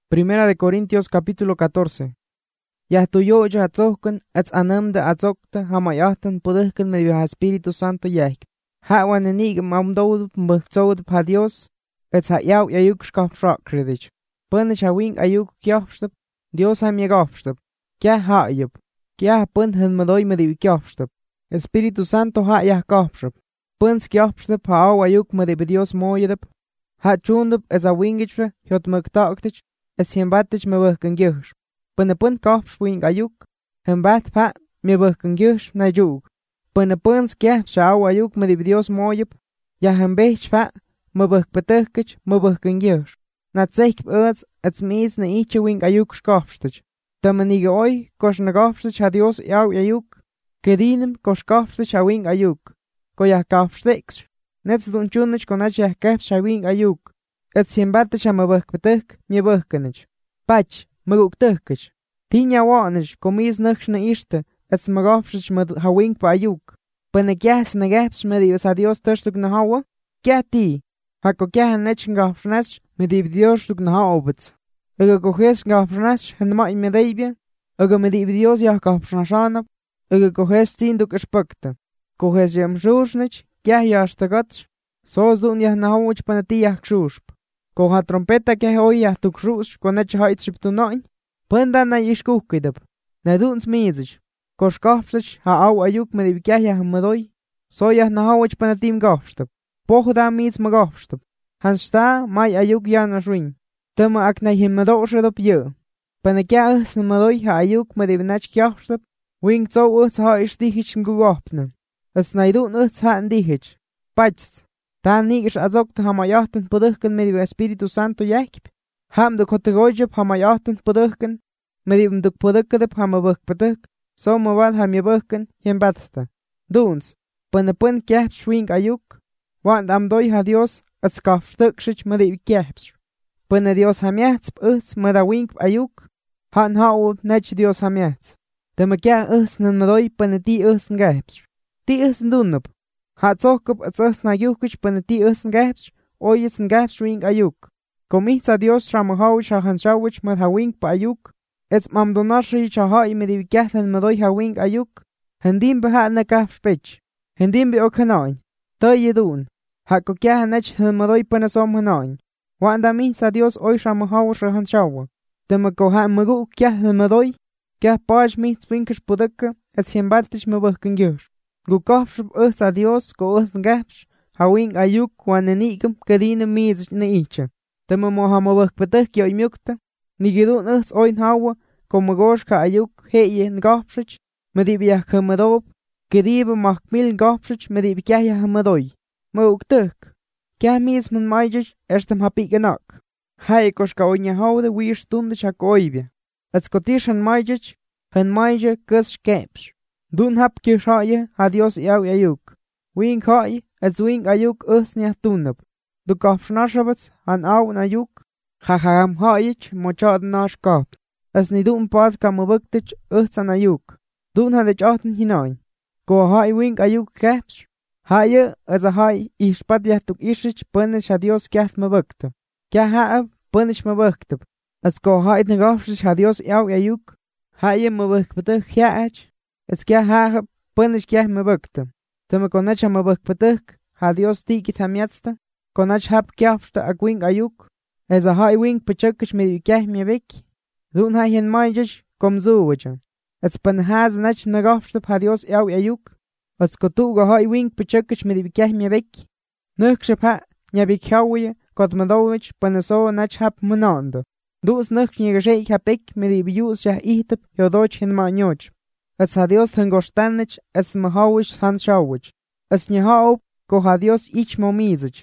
Primera de Corintios capítulo 14. Yahtuyoja atzokun ets anamda atzokta hamayahtan pudihkan medio Espíritu Santo yahk. Hawan enig mamdod mbuchzod pa Dios ets hayaw yayuk shkaf shakridich. Punish hawing ayuk kyafstap Dios ham yagafstap. Kya hayab. Kya punt hen madoy medio kyafstap. Espíritu Santo ha yah kafstap. Puns kyafstap ha aw ayuk medio Dios moyedap. Ha chundap ets a wingichwe hyot mugtaktich ets hiembatich me wahkan gyush. Pun kafs wing ayuk, hembat pa me wahkan gyush na yug. Puns kya shaw ayuk me Dios moyep, ya hembech pa me wahkpatukich me wahkan gyush. Na tsekp uats ets mees na iche wing ayuk skafstich. Tamanige oi kosh na gafstich ha Dios yaw ayuk, kedinem kosh kafstich ha wing ayuk. Ko ya kafstix, nets dun chunich konach ya kafs ha wing ayuk. Ets hiembatich ha me wahkpatuk me wahkanich. Pach, maguktukich. Tinya wanich, komis nuch na iste, ets magafstich med hawing pa ayuk. Panekyas na gaps medios a Dios turstuk na hawa, kya ti. Hako kya hanech ngafsnash medib Dios tuk na haobets. Ega kohes ngafsnash henma imedibia, ega medib Dios ya kafsnashanap, ega kohes tinduk espakta. Kohes yam shushnich, kya yashtagats, soos dun yah na hawich panati yah kshusp. Koha trompeta kya hoi yah tuk shush konech haitship tu noin. Punda na yishkukidab. Na duns mizich. Kosh kafstich ha aw ayuk me di kya madoy. So yah na hawich panatim gafstab. Poch da miz magafstab. Hans sta mai ayuk yana shwing. Tama ak na him madoshadab ye. Pana kya na madoy ha ayuk me di binach kyafstab. Wing zo uts ha ishdihich ngugapna. As na idun uts ha ndihich. Pachst. Ta nigish azokta hamayahtan pudihkan me di Espíritu Santo yakip. Ham de kotegojib hamayahtan pudihkan. Medib duk pudikadib hamabukpadik. So mawad hamyabukkan hiembatsta. Duns. Panapun kyahp shwing ayuk. Want amdoy ha Dios at skafstukshich medib kyahps. Pana Dios hamyahtsp uts medawink ayuk. Han hao nech Dios hamyats. Dama kya uts nan madoy panati uts ngahps. Ti uts ndunab. Ha tzokub at uts na yukich panati uts ngahps. Oyits ngahps shwing ayuk. Komitza Dios ramahau shahanshawich med hawing pa ayuk. Ets mamdonashi chahai medib kyahtan madoy hawing ayuk. Hendim beha na kahpspech. Hendim be okanain. Ta yedun. Hako kyahanech madoy panasom hanain. Wanda mitza Dios oy ramahau shahanshawa. Temako ha magu kyahtan madoy. Kyah paj mit winkish pudaka. Ets hiembaltish mabahkan gyush. Gukafshub a Dios ko ngahpsh. Hawing ayuk wanenigam kadina mizich na icha. Tema mohamawak patak yo imukta. Nigidun us oin hawa, como gosh ka ayuk heye ngafshich, medibia hamadob, kediba makmil ngafshich medibia hamadoy. Mauktuk. Kya misman majich erstem hapiganak. Hai kosh ka oinya haude wir stunde chakoibia. Als kotishan majich, hen maje kus keps. Dun hap kishaye ha Dios yaw ayuk. Wing hai, als wing ayuk us nya tunab. Du kafshnashabats han aw na ayuk. Haham haich mochad nash kap. As ni dun pad kamabuktic uhtsan ayuk. Dun hadich achten hinein. Go hai wing ayuk kaps. Haye as a hai ishpad yahtuk ishich punish ha Dios kyaht mabukta. Kya haab punish mabukta. As go hai negafshish ha Dios yaw ayuk. Haye mabukta kyaach. As kya haab punish kyah mabukta. Tama konach mabukta ha Dios tikit hamyatsta. Konach hab kyafsta agwing ayuk. As a high wing pachukish me kah me vek. Dun ha hen majich kom zuwajan. Ets pan has nach nagafstap ha Dios yaw ayuk. Ets kotuga high wing pachukish me kah me vek. Nukshap ha nyabik hawie kot madowich panaso nach hap munanda. Dus nuksh nyegasheik hapek me di bius shah ihtap yodoch hen manyoch. Ets ha Dios tangostanich ets mahawish sanshawich. Ets nyahaop ko ha Dios ich momizich.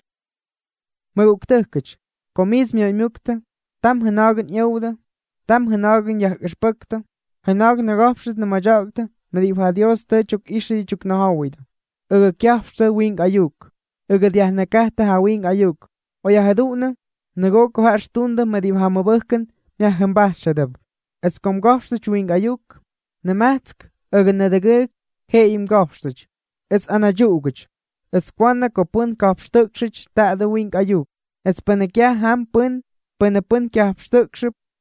Maguktukich. Komis mi mukta, tam hanagen yauda, tam hanagen yah gespukta, hanagen nagafshit na majakta, medib ha Dios te chuk ishi chuk na hawida. Uga kyafsta wing ayuk, uga diah nakahta ha wing ayuk, o yahaduna, nagoko ha stunda medib ha mabukkan, miah hambashadab. Ets kom gafstach wing ayuk, na matsk, uga nadagig, he im gafstach. Ets anajugach, ets kwana kopun kapstukshich ta the wing ayuk. Ets panakya ham pun, panapun kyapstukship,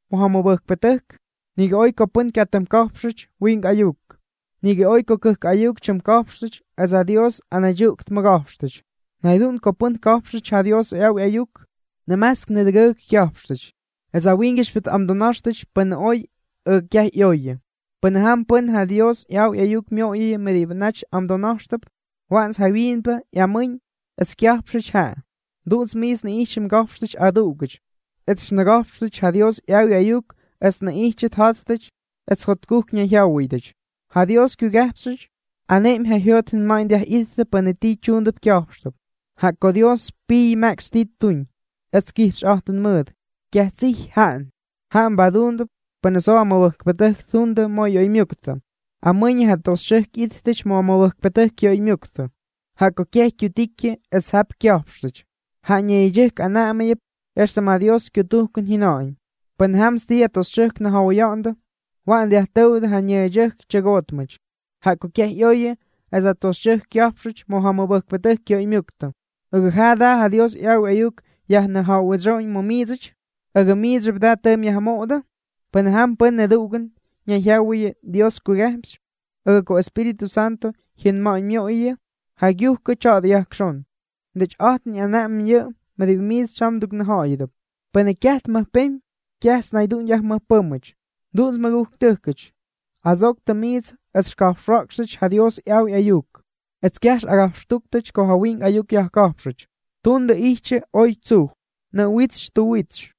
mohamabëkpëtëk, nige oy pën katem kopsëch wing ayuk. Nige oy këk ayuk chum kopsëch as a Dios anayukt magopsëch. Naydun pën kopsëch a Dios ew ayuk, namask nedegëk kyopsëch. As a wingish pët amdonashtëch pën oy kyah yoye. Pën ham pën ha Dios ew ayuk myoye medibnach amdonashtëp, wans ha winpë yamëñ, as kyopsëch ha. Duns mis në ishim gopsëch adugëch. Ets nagopsëch ha Dios ew ayuk as në ichit hatëch, ets hotkuk një hjawijdëch. Ha Dios kugepsëch, anem ha hjotin mindja idhë pën e ti qundëp kyopshtëp. Ha ko Dios pi max tit tuñ, ets kihsh ahtën mëd, kja cih haan. Haan badundëp, pën e so amabëkpëtëk thundë mo joj mjuktë. Amënjë ha tos shëk idhëtëch mo amabëkpëtëk joj mjuktë. Ha ko kjeh kjutikje ets hap kyopsëch. Ha një i gjëk anamëjëp, eshte ma Dios kjutukën hinajnë. Pën ham stia tos shëk në hawajandë, waan dia tëwdë ha një i gjëk që gotëmëch. Ha ko kjeh joje, as a tos shëk kyopsëch mo amabëkpëtëk joj mjuktë. Hada ha Dios ew ayuk yah në hawajojnë mo mizëch, midrëp da tëm yah moda, pën ham pën e duken, një hjawi Dios kugepsëch, ko Espiritu Santo hin ma mjoje, ha gjuh kë qatë yah kshon. Ndëch ahtën një anam një, me dhe miz qam duk në hajdëp. Pën e kjaht më pëm, kjaht snajdun yah më pëmëch. Duns më guh tëhkëch. Azok të miz, et shkafrakshëch ha Dios ew ayuk. Et kjash agafshtuktëch ko ha wing ayuk yah kapshëch. Tunde ihqe oj cuh, në witsh të witsh.